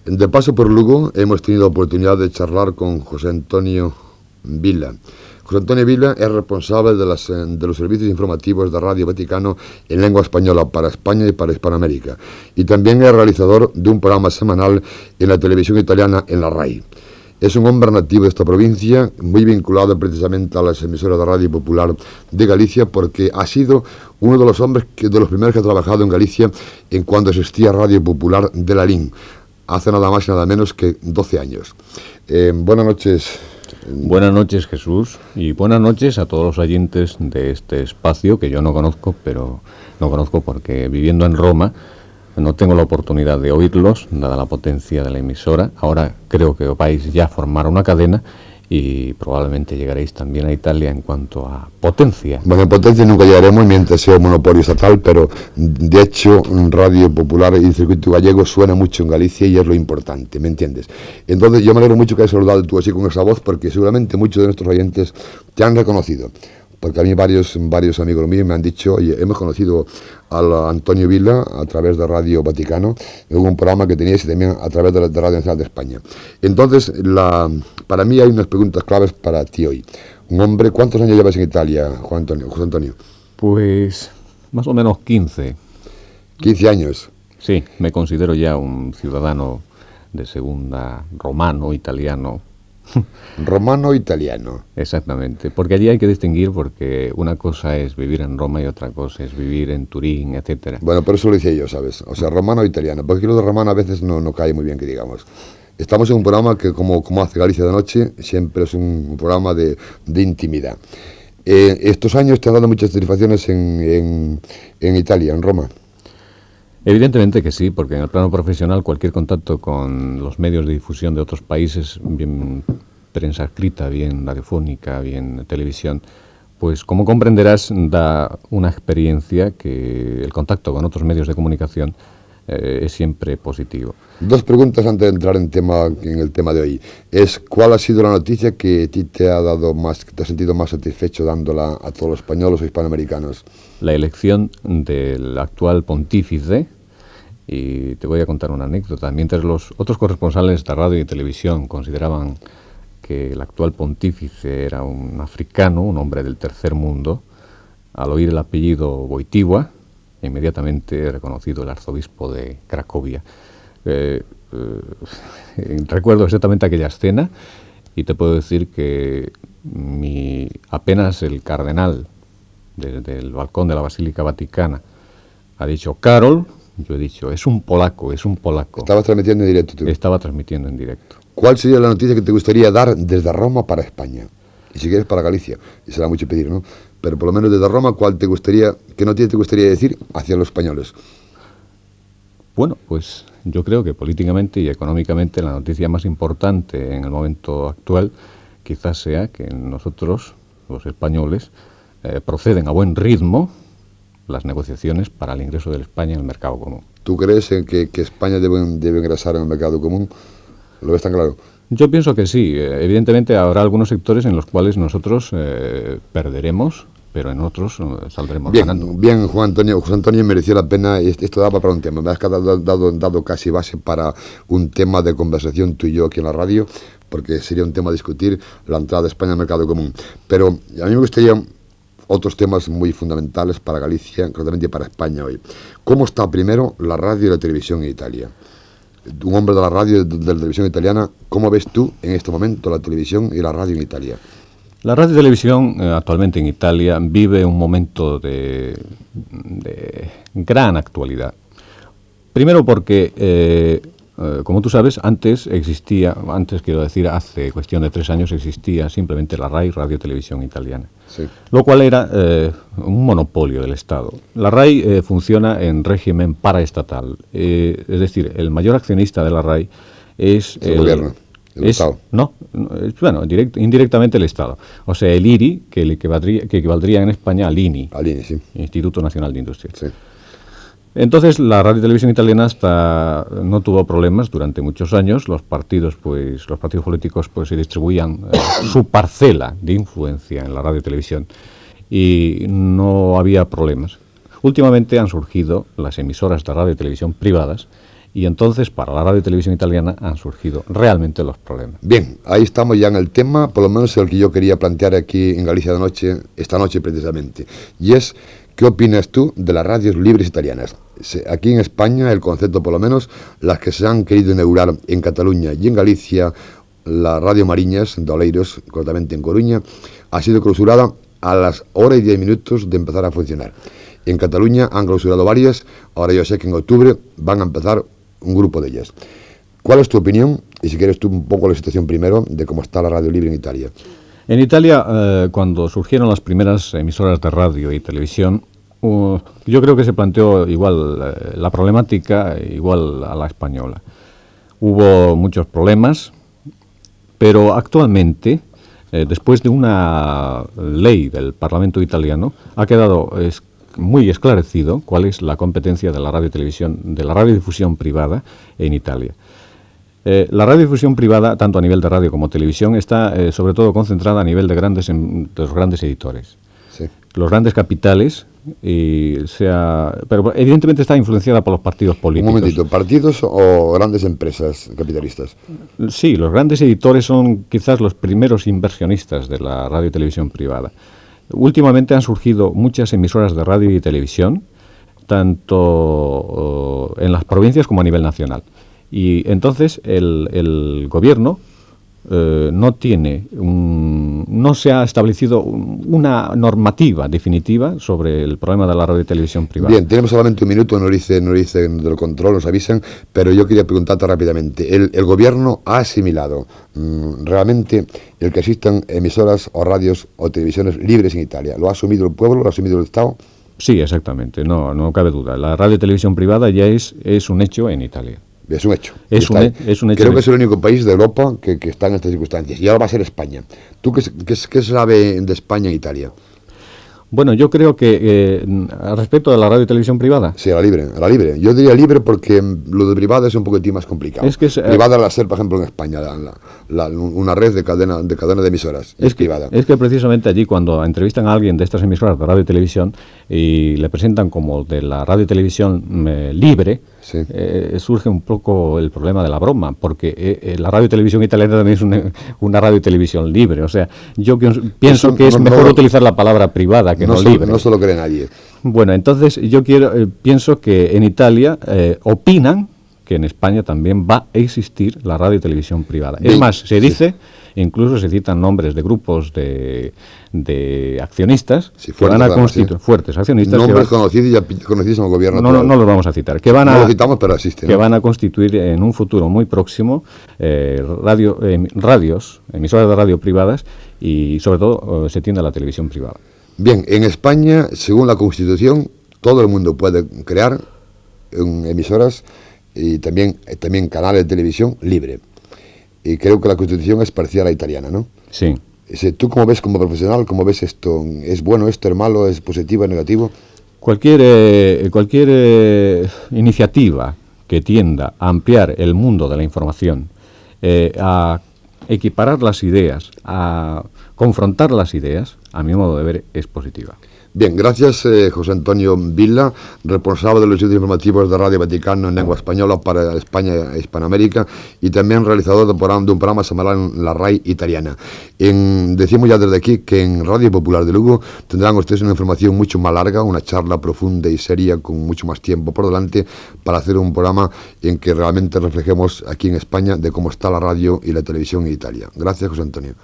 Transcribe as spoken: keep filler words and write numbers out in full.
De paso por Lugo hemos tenido oportunidad de charlar con José Antonio Vila. José Antonio Vila es responsable de, las, de los servicios informativos de Radio Vaticano en lengua española para España y para Hispanoamérica. Y también es realizador de un programa semanal en la televisión italiana en la RAI. Es un hombre nativo de esta provincia, muy vinculado precisamente a las emisoras de Radio Popular de Galicia, porque ha sido uno de los hombres, que, de los primeros que ha trabajado en Galicia en cuando existía Radio Popular de Lalín, hace nada más y nada menos que doce años. Eh, buenas noches. Buenas noches, Jesús, y buenas noches a todos los oyentes de este espacio que yo no conozco, pero no conozco porque viviendo en Roma no tengo la oportunidad de oírlos, dada la potencia de la emisora. Ahora creo que vais ya a formar una cadena y probablemente llegaréis también a Italia en cuanto a potencia. Bueno, en potencia nunca llegaremos mientras sea un monopolio estatal, pero de hecho Radio Popular y Circuito Gallego suena mucho en Galicia y es lo importante, ¿me entiendes? Entonces yo me alegro mucho que hayas saludado tú así con esa voz, porque seguramente muchos de nuestros oyentes te han reconocido. Porque a mí varios, varios amigos míos me han dicho, oye, hemos conocido al Antonio Vila a través de Radio Vaticano, hubo un programa que teníais también a través de, la, de Radio Nacional de España. Entonces, la, para mí hay unas preguntas claves para ti hoy. Un hombre, ¿cuántos años llevas en Italia, Juan Antonio, José Antonio? Pues más o menos quince. quince años. Sí, me considero ya un ciudadano de segunda, romano, italiano. Romano-italiano. Exactamente, porque allí hay que distinguir, porque una cosa es vivir en Roma y otra cosa es vivir en Turín, etcétera. Bueno, por eso lo decía yo, ¿sabes? O sea, romano-italiano, porque lo de romano a veces no, no cae muy bien, que digamos. Estamos en un programa que, como, como hace Galicia de Noche, siempre es un programa de, de intimidad. Eh, estos años te han dado muchas satisfacciones en, en, en Italia, en Roma. Evidentemente que sí, porque en el plano profesional cualquier contacto con los medios de difusión de otros países, bien prensa escrita, bien radiofónica, bien televisión, pues como comprenderás da una experiencia que el contacto con otros medios de comunicación eh, es siempre positivo. Dos preguntas antes de entrar en, tema, en el tema de hoy. Es, ¿cuál ha sido la noticia que a ti te ha dado más, que te has sentido más satisfecho dándola a todos los españoles o hispanoamericanos? La elección del actual pontífice, y te voy a contar una anécdota. Mientras los otros corresponsales de radio y televisión consideraban que el actual pontífice era un africano, un hombre del tercer mundo, al oír el apellido Wojtyła, inmediatamente he reconocido el arzobispo de Cracovia. Eh, eh, recuerdo exactamente aquella escena y te puedo decir que mi, apenas el cardenal desde el balcón de la Basílica Vaticana ha dicho Karol, yo he dicho, es un polaco, es un polaco. ¿Estabas transmitiendo en directo tú? Estaba transmitiendo en directo. ¿Cuál sería la noticia que te gustaría dar desde Roma para España? Y si quieres para Galicia, y será mucho pedir, ¿no? Pero por lo menos desde Roma, ¿cuál te gustaría, qué noticia te gustaría decir hacia los españoles? Bueno, pues yo creo que políticamente y económicamente la noticia más importante en el momento actual quizás sea que nosotros, los españoles, eh, proceden a buen ritmo las negociaciones para el ingreso de España en el mercado común. ¿Tú crees en que, que España debe, debe ingresar en el mercado común? ¿Lo ves tan claro? Yo pienso que sí. Evidentemente habrá algunos sectores en los cuales nosotros eh, perderemos, pero en otros eh, saldremos bien, ganando. Bien, Juan Antonio, José Antonio, mereció la pena. Esto daba para un tema. Me has dado, dado, dado casi base para un tema de conversación tú y yo aquí en la radio, porque sería un tema a discutir, la entrada de España al mercado común. Pero a mí me gustaría otros temas muy fundamentales para Galicia, concretamente para España hoy. ¿Cómo está primero la radio y la televisión en Italia? Un hombre de la radio y de la televisión italiana, ¿cómo ves tú en este momento la televisión y la radio en Italia? La radio y televisión eh, actualmente en Italia vive un momento de, de gran actualidad. Primero porque, eh, eh, como tú sabes, antes existía, antes quiero decir, hace cuestión de tres años existía simplemente la RAI, Radio Televisión Italiana, sí. Lo cual era eh, un monopolio del Estado. La RAI eh, funciona en régimen paraestatal, eh, es decir, el mayor accionista de la RAI es el, el gobierno. El es, Estado. No, es, bueno, direct, indirectamente el Estado. O sea, el I R I, que, le equivaldría, que equivaldría en España al I N I, al I N I, sí. Instituto Nacional de Industria. Sí. Entonces, la radio y televisión italiana hasta no tuvo problemas durante muchos años. Los partidos, pues, los partidos políticos, pues, se distribuían eh, su parcela de influencia en la radio y televisión y no había problemas. Últimamente han surgido las emisoras de radio y televisión privadas Y entonces, para la radio y televisión italiana han surgido realmente los problemas. Bien, ahí estamos ya en el tema, por lo menos el que yo quería plantear aquí en Galicia de Noche, esta noche precisamente. Y es, ¿qué opinas tú de las radios libres italianas? Aquí en España, el concepto por lo menos, las que se han querido inaugurar en Cataluña y en Galicia, la Radio Mariñas de Oleiros, correctamente en Coruña, ha sido clausurada a las hora y diez minutos de empezar a funcionar. En Cataluña han clausurado varias, ahora yo sé que en octubre van a empezar un grupo de ellas. ¿Cuál es tu opinión? Y si quieres tú un poco la situación primero de cómo está la radio libre en Italia. En Italia, eh, cuando surgieron las primeras emisoras de radio y televisión, uh, yo creo que se planteó igual eh, la problemática igual a la española. Hubo muchos problemas, pero actualmente, eh, después de una ley del Parlamento italiano, ha quedado es, muy esclarecido cuál es la competencia de la radio y televisión, de la radiodifusión privada en Italia. Eh, la radiodifusión privada, tanto a nivel de radio como televisión, está eh, sobre todo concentrada a nivel de, grandes, de los grandes editores. Sí. Los grandes capitales, y sea, pero evidentemente está influenciada por los partidos políticos. Un momentito, ¿partidos o grandes empresas capitalistas? Sí, los grandes editores son quizás los primeros inversionistas de la radio y televisión privada. Últimamente han surgido muchas emisoras de radio y televisión, tanto uh, en las provincias como a nivel nacional. Y entonces el, el gobierno uh, no tiene, un, no se ha establecido un, una normativa definitiva sobre el problema de la radio y televisión privada. Bien, tenemos solamente un minuto, nos dice, nos dicen del control, nos avisan, pero yo quería preguntarte rápidamente. ¿El, el gobierno ha asimilado mmm, realmente el que existan emisoras o radios o televisiones libres en Italia? ¿Lo ha asumido el pueblo, lo ha asumido el Estado? Sí, exactamente, no, no cabe duda. La radio y televisión privada ya es, es un hecho en Italia. Es un hecho. Es un, es un hecho. Creo que es el único país de Europa que, que está en estas circunstancias. Y ahora va a ser España. ¿Tú qué, qué, qué sabe de España e Italia? Bueno, yo creo que eh, al respecto de la radio y televisión privada. Sí, a la libre, a la libre. Yo diría libre porque lo de privada es un poquitín más complicado. Es que es, privada la ser, por ejemplo, en España, la, la, la, una red de cadena de cadena de emisoras. Es, es que, privada. Es que precisamente allí cuando entrevistan a alguien de estas emisoras de radio y televisión y le presentan como de la radio y televisión eh, libre, sí. eh, surge un poco el problema de la broma, porque eh, la radio y televisión italiana también es una, una radio y televisión libre. O sea, yo pienso Eso, que es no, mejor no, utilizar la palabra privada que no, no libre. No se lo cree nadie. Bueno, entonces yo quiero eh, pienso que en Italia eh, opinan que en España también va a existir la radio y televisión privada. Bien, es más, se dice, sí. incluso se citan nombres de grupos de, de accionistas sí, que van a constituir, sí. fuertes accionistas. Nombres que van, conocidos y conocidos en el gobierno. No, no, no los vamos a citar. Que van a, no los citamos, pero existen. Que ¿no? van a constituir en un futuro muy próximo eh, radio, eh, radios, emisoras de radio privadas y sobre todo eh, se tiende a la televisión privada. Bien, en España, según la Constitución, todo el mundo puede crear um, emisoras y también, también canales de televisión libre. Y creo que la Constitución es parecida a la italiana, ¿no? Sí. ¿Tú cómo ves como profesional, cómo ves esto? ¿Es bueno esto, es malo, es positivo, es negativo? Cualquier, eh, cualquier eh, iniciativa que tienda a ampliar el mundo de la información, eh, a equiparar las ideas, a confrontar las ideas, a mi modo de ver, es positiva. Bien, gracias eh, José Antonio Villa, responsable de los servicios informativos de Radio Vaticano en lengua española para España e Hispanoamérica y también realizador de, programa, de un programa semanal en la RAI italiana. En, decimos ya desde aquí que en Radio Popular de Lugo tendrán ustedes una información mucho más larga, una charla profunda y seria con mucho más tiempo por delante para hacer un programa en que realmente reflejemos aquí en España de cómo está la radio y la televisión en Italia. Gracias, José Antonio.